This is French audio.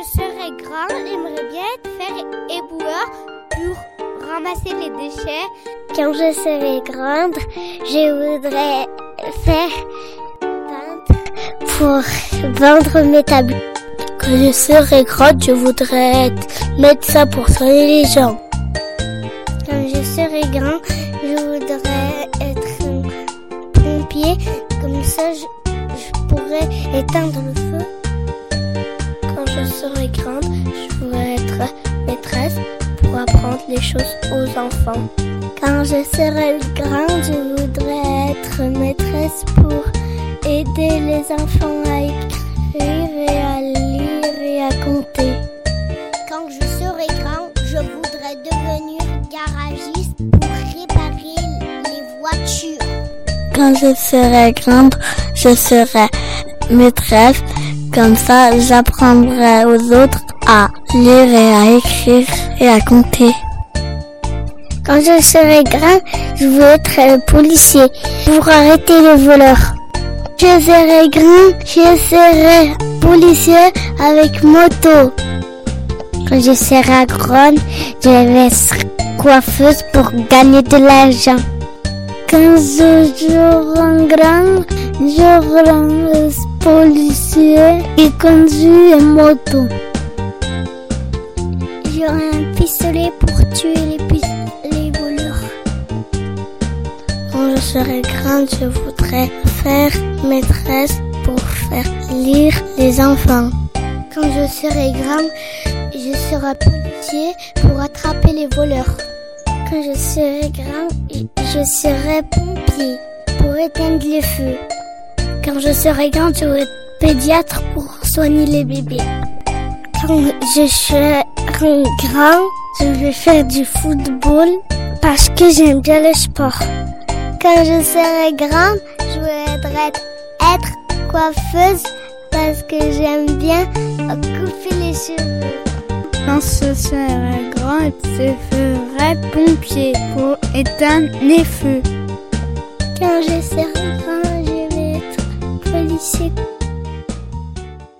je serai grand, j'aimerais bien être fer éboueur pour ramasser les déchets. Quand je serai grande, je voudrais faire peintre pour vendre mes tableaux. Quand je serai grande, je voudrais être médecin pour soigner les gens. Quand je serai grand, je voudrais être pompier. Comme ça, je pourrais éteindre le feu. Quand je serai grande, je voudrais être maîtresse pour apprendre les choses aux enfants. Quand je serai grande, je voudrais être maîtresse pour aider les enfants à écrire et à lire et à compter. Quand je serai grand, je voudrais devenir garagiste pour réparer les voitures. Quand je serai grande, je serai maîtresse. Comme ça, j'apprendrai aux autres à lire et à écrire et à compter. Quand je serai grand, je veux être policier pour arrêter les voleurs. Je serai grand, je serai policier avec moto. Quand je serai grande, je vais être coiffeuse pour gagner de l'argent. Quand je serai grand, je serai policier et conduire une moto. J'aurai un pistolet pour tuer les voleurs. Quand je serai grande, je voudrais faire maîtresse pour faire lire les enfants. Quand je serai grande, je serai policier pour attraper les voleurs. Quand je serai grande, je serai pompier pour éteindre les feux. Quand je serai grande, je serai pédiatre pour soigner les bébés. Quand je serai grand, je vais faire du football parce que j'aime bien le sport. Quand je serai grande, je voudrais être coiffeuse parce que j'aime bien couper les cheveux. Quand je serai grand, je ferai pompier pour éteindre les feux. Quand je serai grand, je vais être policier